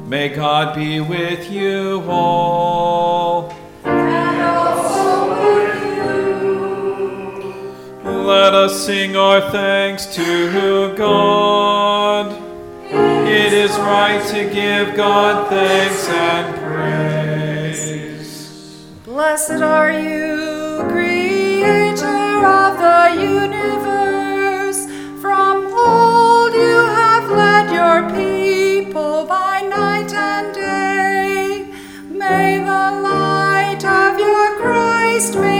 May God be with you all. And also with you. Let us sing our thanks to God. It is right to give God thanks and praise. Blessed are you, Creator of the universe. From old you have led your people by night and day. May the light of your Christ